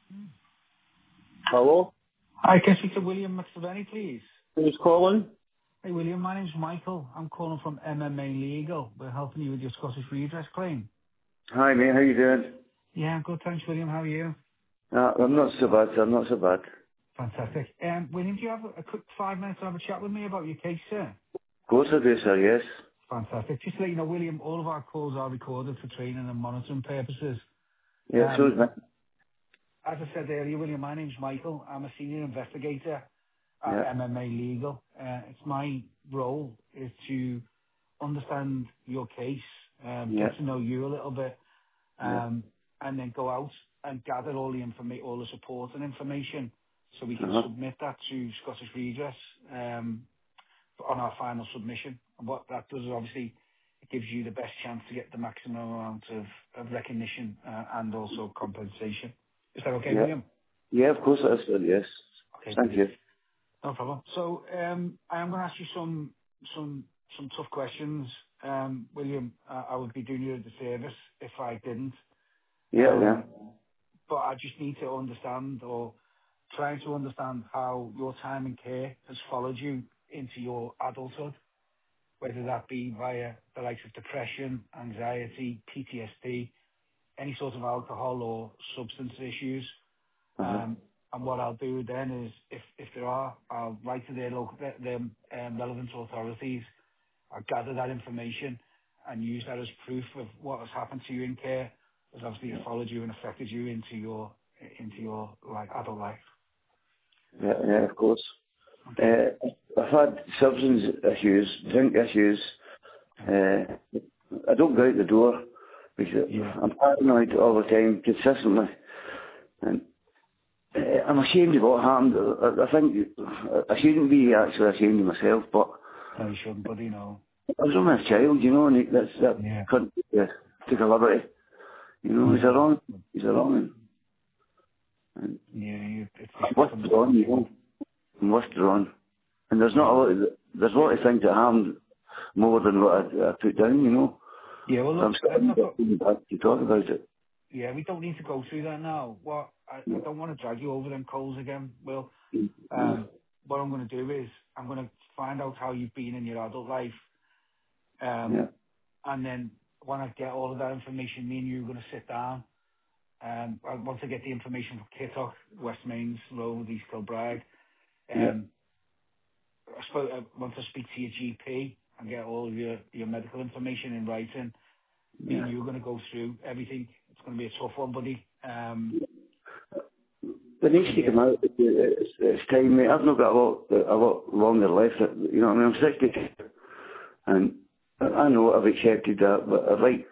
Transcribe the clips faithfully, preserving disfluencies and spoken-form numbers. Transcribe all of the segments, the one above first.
Hello? Hi, can I speak to William McSaveni, please? Who's calling? Hey, William, my name's Michael. I'm calling from M M A Legal. We're helping you with your Scottish redress claim. Hi, mate. How you doing? Yeah, I'm good, thanks, William. How are you? Uh, I'm not so bad, sir. I'm not so bad. Fantastic. Um, William, do you have a, a quick five minutes to have a chat with me about your case, sir? Of course I do, sir, yes. Fantastic. Just to let you know, William, all of our calls are recorded for training and monitoring purposes. Yeah, so is Um, me. as I said earlier, William, my name's Michael. I'm a senior investigator at Yeah, M M A Legal. Uh, it's my role is to understand your case, um, yeah, get to know you a little bit, yeah. um, and then go out and gather all the informa- all the support and information so we can Uh-huh. submit that to Scottish Redress um, on our final submission. And what that does is obviously it gives you the best chance to get the maximum amount of, of recognition uh, and also compensation. Is that okay, Yeah. William? Yeah, of course it is, sir, yes. Okay, Thank brilliant. you. No problem. So, um, I am gonna ask you some some some tough questions. Um, William, uh, I would be doing you a disservice if I didn't. Yeah, yeah. Um, But I just need to understand or try to understand how your time in care has followed you into your adulthood, whether that be via the likes of depression, anxiety, P T S D, any sort of alcohol or substance issues. Uh-huh. Um, and what I'll do then is, if, if there are, I'll write to their local, their um, relevant authorities. I'll gather that information and use that as proof of what has happened to you in care, has obviously followed you and affected you into your into your like adult life. Yeah, yeah, of course. Okay. Uh, I've had substance issues, drink issues. Okay. Uh, I don't go out the door because Yeah. I'm paranoid all the time, consistently. And Uh, I'm ashamed of what happened. I, I think I shouldn't be actually ashamed of myself, but No, you shouldn't, buddy. No. I was only a child, you know, and it, that's that Yeah. couldn't uh, take a liberty. You know, it's a Yeah. wrong, it's a wrong, and, Yeah. You, it's and it's I'm nothing withdrawn, you untoward. know, I'm withdrawn. And there's not a Yeah. lot. Of, there's a lot of things that happened more than what I, I put down, you know. Yeah. Well, So look, I'm I'm starting not. to Go- get back to talk about it. yeah, we don't need to go through that now. What I, I don't want to drag you over them coals again. Will. Yeah, Um, what I'm going to do is I'm going to find out how you've been in your adult life, yeah, um, and then when I get all of that information, me and you are going to sit down. Um, I want to get the information from Kittock, West Mains Road, East Kilbride. yeah, Um, I, spoke, I want to speak to your G P and get all of your, your medical information in writing. Me yeah. and you are going to go through everything. It's going to be a tough one, buddy. Um, It it's needs going to to be a, come out. It's, it's, it's time, mate. I've not got a lot, a lot longer left. You know what I mean? I'm sixty, and I I know I've accepted that, but I'd like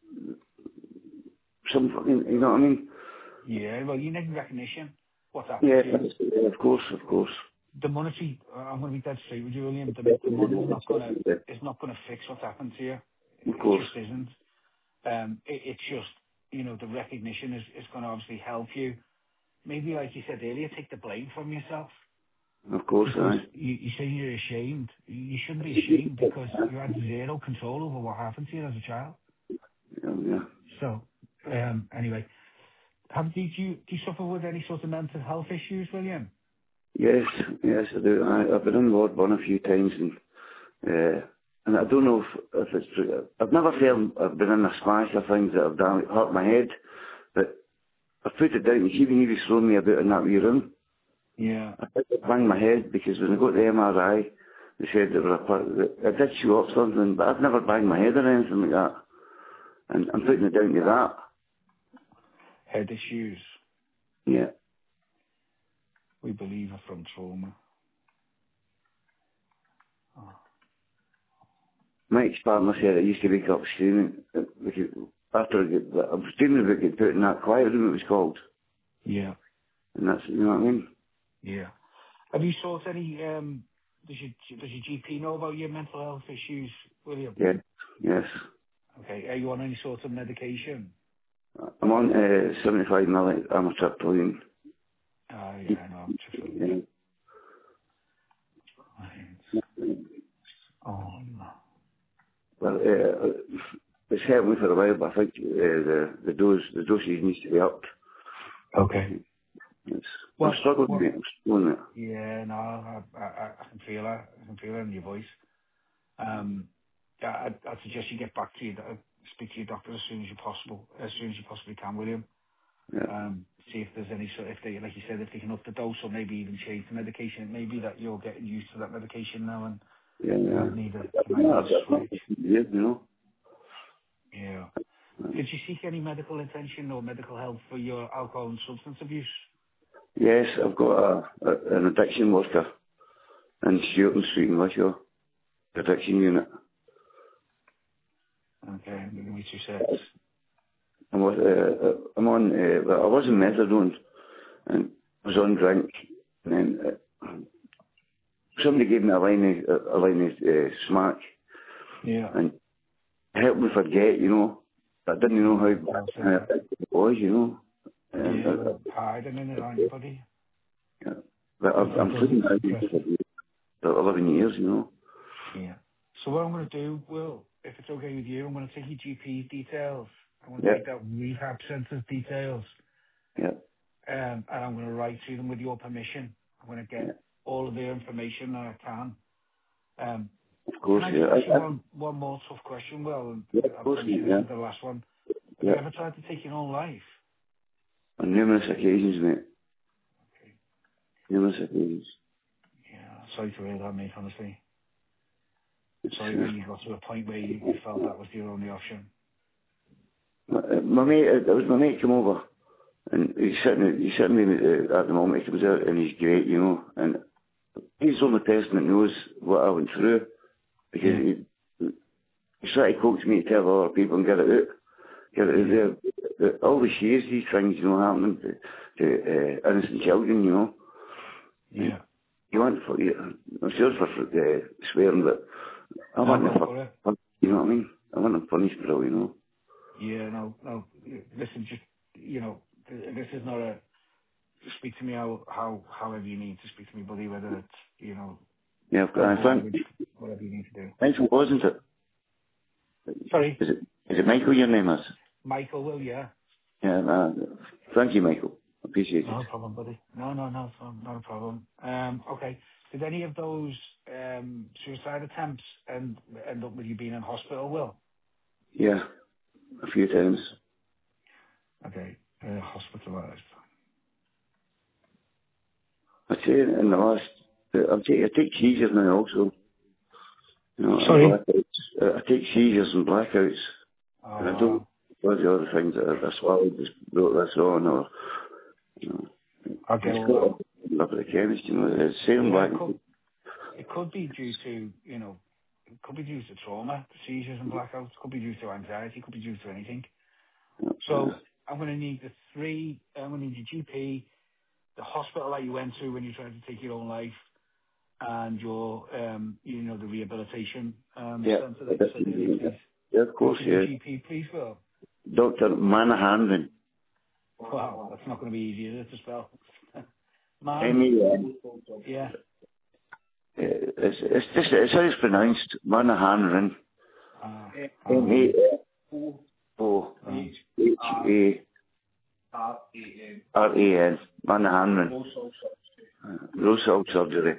some fucking, you know what I mean? yeah, well, you need recognition. What's happened Yeah, to you? that's- yeah, of course, of course, The monetary, uh, I'm going to be dead straight with you, William. The, the money's not going to, it's not going to fix what's happened to you. of It course, just isn't. Um, it, it's just, you know, the recognition is, is going to obviously help you. Maybe, like you said earlier, take the blame from yourself of course, because aye. you, you say you're ashamed. You shouldn't be ashamed because you had zero control over what happened to you as a child. Yeah, yeah. So, um, anyway, have did you do you suffer with any sort of mental health issues, William? Yes, yes, I do. I, I've been in Lord one a few times, and uh, and I don't know if, if it's true. I've never felt I've been in a smash of things that have done hurt my head, but I put it down. You see, when he was throwing me about in that wee room, Yeah. I think it banged my head because when I got the M R I, they said there were a part that I did show up something, but I've never banged my head or anything like that. And I'm putting it down to that. Head issues, Yeah. we believe, are from trauma. Oh. My ex-partner said I used to wake up screaming uh, because after I, get, I was dreaming about getting put in that quiet room it was called. Yeah. And that's, you know what I mean? Yeah. Have you sought any, um, does your, does your G P know about your mental health issues, William? Yeah. Yes. Okay. Are you on any sort of medication? I'm on uh, seventy-five milli amitriptyline. Uh, yeah, I know. I'm just feeling Yeah. it. Right. Oh, no. Well, uh, it's helped me for a while, but I think uh, the the dose the dosage needs to be upped. Okay. It's, I'm Well, struggling, well, mate. I'm struggling. yeah, no, I, I, I can feel it. I can feel it in your voice. Um, yeah, I'd, I'd suggest you get back to your, uh, speak to your doctor as soon as you possible, as soon as you possibly can, William. Yeah, Um, see if there's any sort, if they, like you said, if they can up the dose or maybe even change the medication. It may be that you're getting used to that medication now and yeah, they yeah. might need a, they I've might need not, a I've not, switch. yeah, you know. Yeah. Did you seek any medical attention or medical help for your alcohol and substance abuse? Yes, I've got a, a an addiction worker in Shooting Street in Wishaw, addiction unit. Okay, give me two secs. I'm, with, uh, uh, I'm on, uh, well, I was in methadone and I was on drink and then uh, somebody gave me a line of, a line of uh, smack Yeah. and helped me forget, you know. I didn't know how Well, bad so, it was, you know. And, yeah, uh, well, hiding in it, aren't you, buddy? yeah. But It, I'm, it I'm does, clean it's now impressive. for eleven years, you know. Yeah. So what I'm going to do, Will, if it's okay with you, I'm going to take your G P details. I'm going to Yeah, take that rehab centre's details, yeah, um, and I'm going to write to them with your permission. I'm going to yeah. get all of their information that I can. Um, Of course, can I yeah. just ask you I, I, one, one more tough question, Will? And yeah, I of course, promise you this yeah. is the last one. Have Yeah. you ever tried to take your own life? On numerous occasions, mate. Okay. Numerous occasions. Yeah, sorry to hear that, mate, honestly. It's, Sorry that you uh, got to a point where you, you felt that was your only option. my, uh, my mate, it was my mate come over, and he's sitting, he's sitting with me uh, at the moment. He comes out and he's great, you know, and he's the only person that knows what I went through because Yeah. he, he's trying to coax me to tell other people and get it out, get it out Yeah. there. But all the shares, these things, you know, happening to, to uh, innocent children, you know. And Yeah. you want for, you, I'm sure for uh, swearing, but I No, want go them for it. for, you know what I mean? I want them punished for all, you know. Yeah, no, no. Listen, just, you know, th- this is not a, speak to me how, how, however you need to speak to me, buddy, whether it's, you know, Yeah, I've got, proper I think, language, whatever you need to do. Michael, wasn't it? Sorry, Is it, is it Michael your name is? Michael, will yeah? Yeah, uh, thank you, Michael. Appreciate it. No problem, buddy. No, no, no, it's not not a problem. Um, okay. Did any of those um, suicide attempts end, end up with you being in hospital, Will? Yeah, a few times. Okay. Uh, hospitalised. I say in the last, I take, I take seizures now also. You know, and Sorry? blackouts. Uh, I take seizures and blackouts. Oh, And I don't, wow. all the other things that I, I swallowed, just wrote this on, or, you know, I get it's all got that. up at the chemist, you know, it's saying Yeah, black. it could, it could be due to, you know, it could be due to trauma, seizures and blackouts. It could be due to anxiety. It could be due to anything. Uh, So I'm going to need the three, I'm going to need your G P, the hospital that you went to when you tried to take your own life, and your, um, you know, the rehabilitation um, yeah, centre that you said earlier, please. yeah, of Who's course, your yeah. G P, please, Will? Doctor Manahan, Wow, that's not going to be easy, is it, to spell? Man, M A N. yeah. Uh, It's, it's just, it's how it's pronounced, Manahan, Uh, M um, A O um, H A R A N, Manahan, Rosal surgery.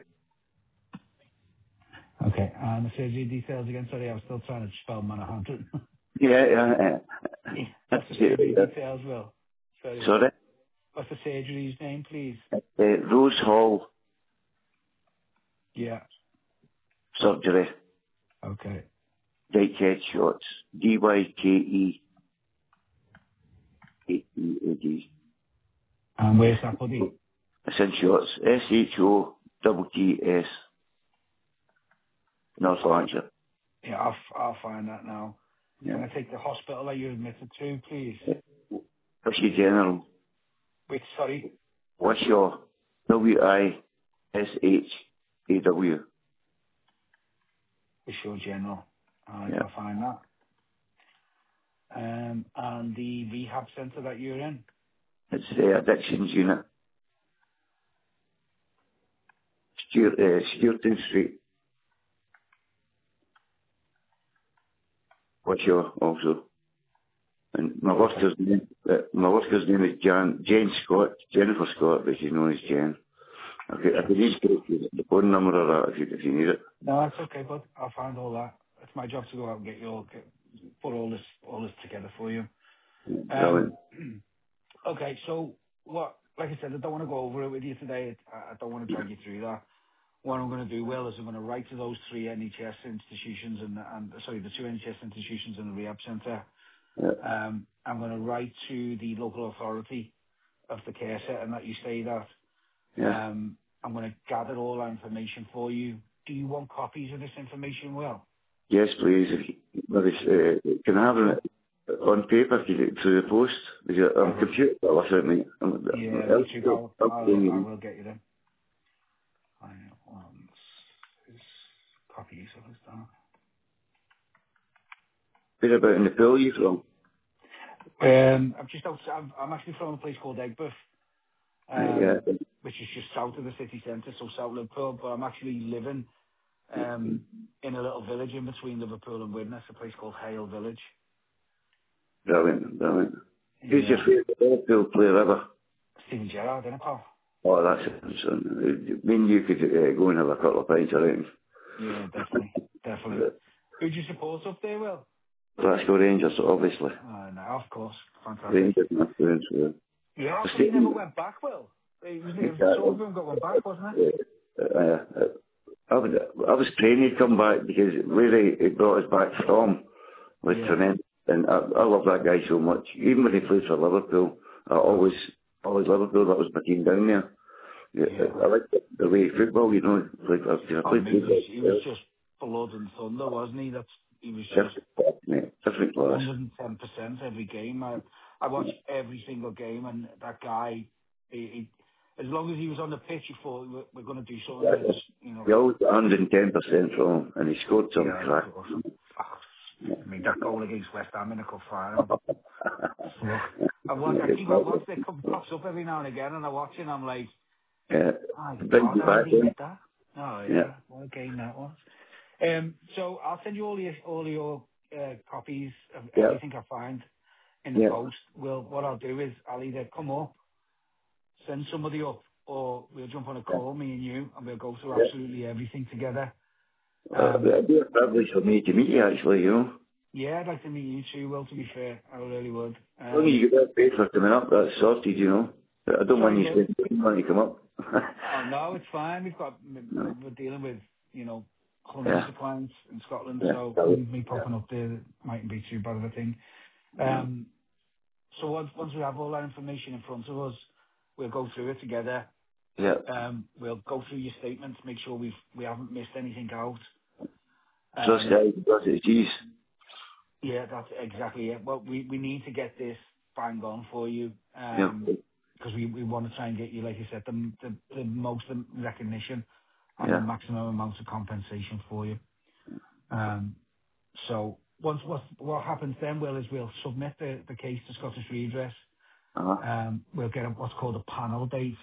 okay, and the surgery details again. Sorry, I was still trying to spell Manhattan. Yeah, yeah, yeah. Yeah, That's what's the it, surgery yeah. details, Will? Sorry. Sorry? What's the surgery's name, please? Uh, Rose Hall Yeah. surgery, Okay. Dykehead shots, D Y K E A E A D. And where's that, buddy? It's in shots, S H O T T S, North Lancashire. Yeah, I'll, f- I'll find that now. Yeah. Can I take the hospital that you're admitted to, please? Wishy General, Wait, sorry. Wishaw, W I S H A W. It's your general. All right, Yeah. I'll find that. Um, and the rehab centre that you're in? It's the addictions unit, Stuart, uh, Stewarton Street, Wishaw also. And my Okay. worker's name, uh, my worker's name is Jan, Jane Scott, Jennifer Scott, but she's known as Jen. I could, I could just get the phone number or that if you, if you need it. No, that's okay, bud. I'll find all that. It's my job to go out and get you all, get, put all this, all this together for you. Um, Brilliant. okay, so what, like I said, I don't want to go over it with you today. I I don't want to drag you through that. What I'm going to do, Will, is I'm going to write to those three N H S institutions and, and sorry, the two N H S institutions and the rehab centre. Yeah. Um, I'm going to write to the local authority of the care setting that you stayed at. Yeah. Um, I'm going to gather all that information for you. Do you want copies of this information, Will? Yes, please. If you, maybe, uh, can I have it on paper? Can you get it through the post? Because I I'm will. computer illiterate, mate. I'm, Yeah, me too, I'm, pal. I'm, I'll, I I'm, will get you them. I want his copies of his down. Where about in the pill you from? Um, I'm just outside. I'm, I'm actually from a place called Egbert, Right, um, yeah. which is just south of the city centre, so South Liverpool. But I'm actually living um, in a little village in between Liverpool and Widnes, a place called Hale Village. Brilliant, brilliant. Who's your Yeah, favourite Liverpool player ever? Steven Gerrard, isn't it, pal? Oh, that's it, son. Me and you could uh, go and have a couple of pints around. Yeah, definitely, definitely. Who do you support up there, Will? Glasgow Rangers, obviously. Uh, no, of course, fantastic. Rangers, my friends. Uh, Yeah, how the come he never same, went back, Will? It was, it was uh, some of them got one back, wasn't it? uh, uh, I was, I was praying he'd come back because where he, he brought us back from was Yeah, tremendous. And I, I love that guy so much. Even when he played for Liverpool, I always, always Liverpool, that was my team down there. Yeah, yeah. I, I like the, the way football, you know, like I, I Oh, played mate, he was, football. he was Yeah, just blood and thunder, wasn't he? That's he was just different class, mate, different class. one hundred ten percent every game. I I watched every single game, and that guy, he, he, as long as he was on the pitch, you thought we're, we're going to do something that's, you know. He always got one hundred ten percent from, and he scored some Yeah, crack. of course. Oh, I mean, that goal against West Ham in the cup final. Look, I watch, I keep on watching it come pops up every now and again, and I watch it, and I'm like, Yeah, my bring God, you how back did he in. hit that? Oh Yeah, yeah, what a game that was. Um, so I'll send you all your all your uh, copies of yeah, everything I find in the yeah, post. Well, what I'll do is I'll either come up, send somebody up, or we'll jump on a yeah. call, me and you, and we'll go through yeah. absolutely everything together. Uh, Um, it'd be a privilege for me to meet you, actually, you know. yeah, I'd like to meet you too. Well, to be fair, I really would. As long as Um, you get that paid for coming up, that's sorted, you know. But I don't want sorry, you bud. spending money to come up. Oh no, it's fine. We've got no. we're dealing with you know hundreds Yeah, of clients in Scotland, yeah, so yeah, me popping up there mightn't be too bad of a thing. yeah. Um, so once once we have all that information in front of us, we'll go through it together. Yeah. Um, we'll go through your statements, make sure we've we haven't missed anything out. Trust Um, guys, trust it, geez. yeah, that's exactly it. Well, we we need to get this bang on for you. Yeah, Um, because we, we want to try and get you, like you said, the, the, the most recognition and the yeah. maximum amount of compensation for you. Um, so once what what happens then, Will, is we'll submit the, the case to Scottish Redress. Uh-huh, Um, we'll get a, what's called a panel date.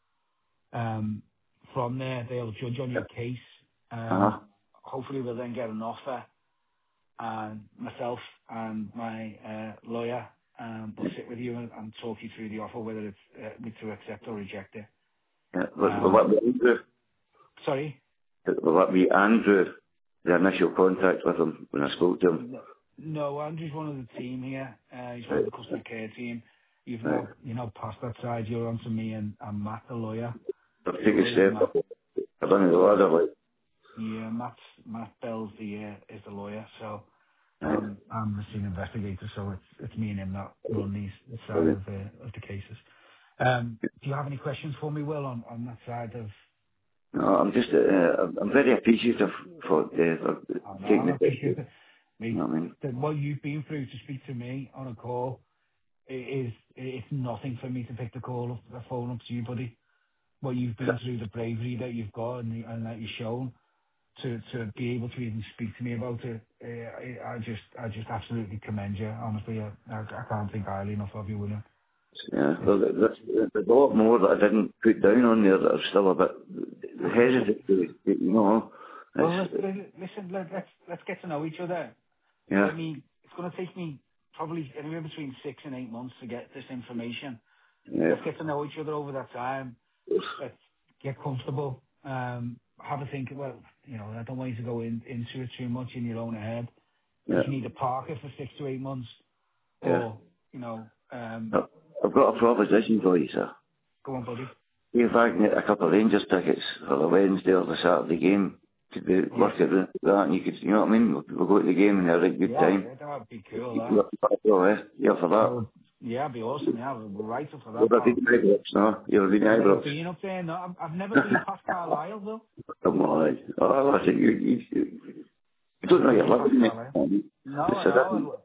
Um, from there, they'll judge on your case. uh-huh. Um, hopefully, we'll then get an offer, and myself and my uh, lawyer um, will sit with you and, and talk you through the offer, whether it's uh, to accept or reject it. Yeah. Will, will Um, that be Andrew? sorry. Will that be Andrew? The initial contact with him when I spoke to him? No, no, Andrew's one of the team here. Uh, he's one of Right, the customer care team. You've right. now, you know, past that side. You're on to me and, and Matt, the lawyer. I've So taken a here's step Matt. up. I've done the ladder, like, Yeah, Matt, Matt Bell's the uh, is the lawyer. So right. um, I'm the senior investigator. So it's it's me and him that run these this side Brilliant. of the of the cases. Um, do you have any questions for me, Will, on, on that side of? No, I'm just, uh, I'm I'm very appreciative for, uh, for Oh no, taking I the time. appreciate it. You know Me, what I mean? that what you've been through to speak to me on a call it is it's nothing for me to pick the call up, the phone up to you, buddy. What you've been through, the bravery that you've got and, the, and that you've shown to to be able to even speak to me about it, uh, I, I just I just absolutely commend you. Honestly, I, I, I can't think highly enough of you, William. Yeah, It's well, there's, there's a lot more that I didn't put down on there that are still a bit hesitant to, you know. well, let's, It's, let- listen. Let, let's let's get to know each other. yeah, Let me. It's going to take me probably anywhere between six and eight months to get this information. Yeah. Let's get to know each other over that time. Let's get comfortable. Um, have a think. Well, you know, I don't want you to go in, into it too much in your own head. Yeah. If you need to park it for six to eight months, Yeah. or you know, um, I've I've got a proposition for you, sir. go on, buddy. If I can get a couple of Rangers tickets for the Wednesday or the Saturday game, could we Yeah, work it with that and you could, you know what I mean? We'll, we'll go to the game and have a good yeah, time. yeah, that would be cool. That. You're, you're, you're for That that. would, yeah, it'd be awesome. Yeah, we're right up for that, You've ever been pal. to Ibrox, no? You've ever been to I've never Ibrox? been up there. No, I've, I've never been past Carlisle, though. Come on. Oh, I think you, you, you, you I've don't know never you're been past living Carlisle. there. No, It's I a different, know.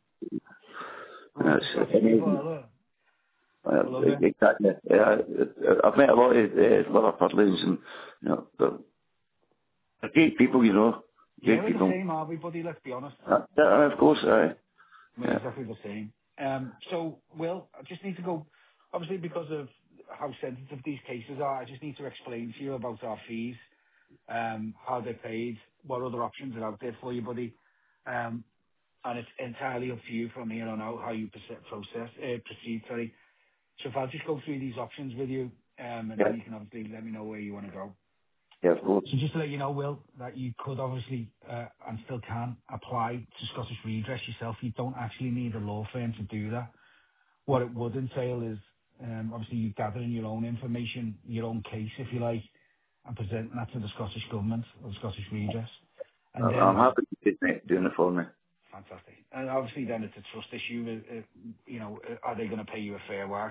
I love that's the Scottish people. I amazing. love it. Uh, I love it. exactly. Yeah, I've met a lot of uh, Liverpudlians and, you know, they're, they're great people, you know. Yeah, Great we're the people. same, aren't we, buddy? Let's be honest. Uh, yeah, of course, uh, We're yeah. exactly the same. Um, so, Will, I just need to go, obviously because of how sensitive these cases are, I just need to explain to you about our fees, um, how they're paid, what other options are out there for you, buddy. Um, and it's entirely up to you from here on out how you proce- process, uh, proceed, sorry. So if I'll just go through these options with you, um, and Yeah, then you can obviously let me know where you want to go. yeah, of course. So just to let you know, Will, that you could obviously, uh, and still can, apply to Scottish Redress yourself. You don't actually need a law firm to do that. What it would entail is, um, obviously you gathering your own information, your own case, if you like, and presenting that to the Scottish Government or the Scottish Redress. And I'm then I'm it's happy to do it, doing it for me. fantastic. And obviously then it's a trust issue. uh, uh, You know, uh, are they going to pay you a fair whack?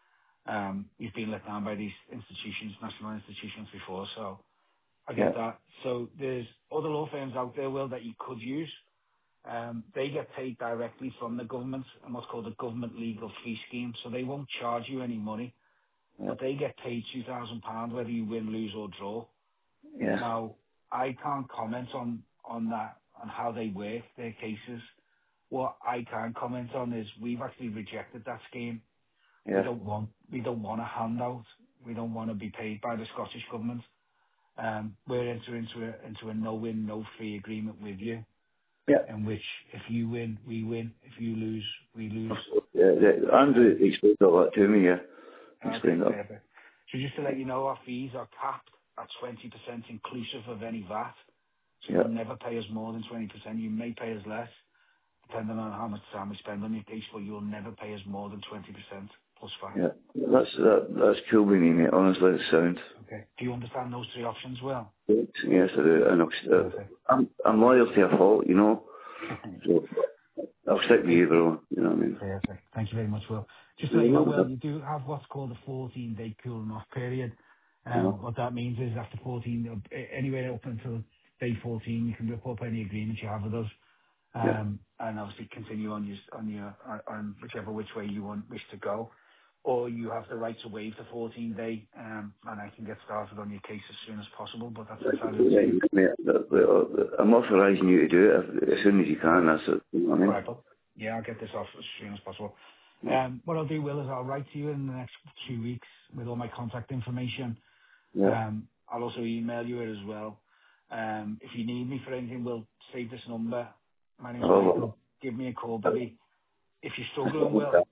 Um, You've been let down by these institutions, national institutions before, so I Yeah, get that. So there's other law firms out there, Will, that you could use. Um, they get paid directly from the government and what's called a government legal fee scheme. So they won't charge you any money, yeah, but they get paid two thousand pounds whether you win, lose or draw. yeah, Now, I can't comment on, on that, on how they work their cases. What I can comment on is we've actually rejected that scheme. We yeah, don't want, we don't want a handout. We don't want to be paid by the Scottish Government. Um, we're entering into a, into a no-win, no-fee agreement with you, yeah. in which if you win, we win. If you lose, we lose. Yeah, yeah. Andrew Um, explained all that to me, yeah. okay, Explained that. perfect. So just to let you know, our fees are capped at twenty percent inclusive of any V A T. So Yeah, you'll never pay us more than twenty percent. You may pay us less, depending on how much time we spend on your case, but you'll never pay us more than twenty percent plus V A T. yeah. That's, that, that's cool with me, mate. Honestly, it sounds. Okay. Do you understand those three options well? Good. Yes, I do. And I'll, uh, Perfect. I'm, I'm loyal to a fault, you know. So I'll stick with Okay. you, bro. You know what I mean? Perfect. Thank you very much, Will. Just to let You you know, know, Will, you do have what's called a fourteen-day cooling off period. you Um, know. What that means is after fourteen, uh, anywhere up until day fourteen, you can rip up any agreements you have with us, Yeah, um, and obviously continue on your, on your, on on whichever which way you want, wish to go. Or you have the right to waive the fourteen-day, um, and I can get started on your case as soon as possible, but that's entirely up to you. mate, the- the- I'm authorising you to do it as, as soon as you can. That's it. You know what I All mean? right, bud. Yeah, I'll get this off as soon as possible. Yeah, Um, what I'll do, Will, is I'll write to you in the next two weeks with all my contact information. yeah. Um, I'll also email you it as well. Um, if you need me for anything, we'll save this number. My name's Oh, Michael. Give me a call, buddy. If you're struggling, Will,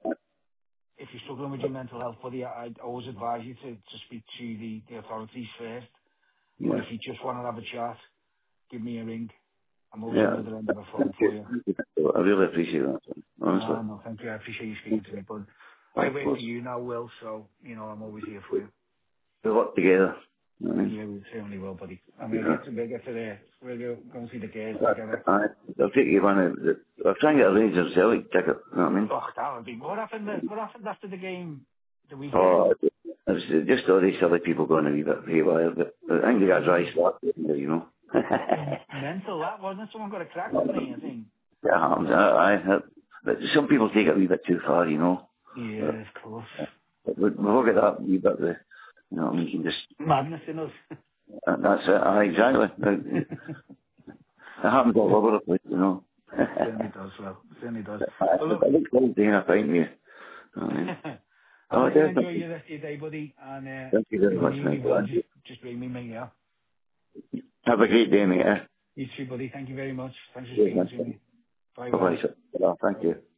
if you're struggling with your mental health, buddy, I, I'd always advise you to, to speak to the, the authorities first. But yeah, if you just want to have a chat, give me a ring. I'm always on yeah. the other end of the phone Thank for you. you. Thank you. I really appreciate that, son. Honestly. No, no, thank you. I appreciate you speaking to me, bud. I Of wait for course. you now, Will, so, you know, I'm always here for you. We work together. You know what I mean? Yeah, we certainly will, buddy. And we'll Yeah. get to, we'll get to there. We'll go, go and see the girls I, together. I, I'll take you one of the, I'll try and get a Rangers Celtic ticket, you know what I mean? Oh, that would be, what happened, the, what happened after the game the weekend? Oh, it was just all these silly people going a wee bit haywire, but I think they got a dry start, you know. It was mental, that, wasn't it? Someone got a crack with me, I think. It happens. I, I, but some people take it a wee bit too far, you know. Yeah, But, of course. but we- we'll get that wee bit, the, you know, we can just, Madness in us. uh, that's it, uh, exactly. It, it happens all over the place, you know. Certainly does, well. Certainly does. I, Well, look, I look forward to hearing a pint with you. I mean, I'll oh, let you enjoy definitely. your rest of your day, buddy. And uh, Thank you very if you much, need me, mate. Will, just, just ring me, mate, yeah? Have a great day, mate. Eh? You too, buddy. Thank you very much. Thanks for Cheers, speaking to man. me. Bye-bye. Bye-bye, sir. Well, thank you.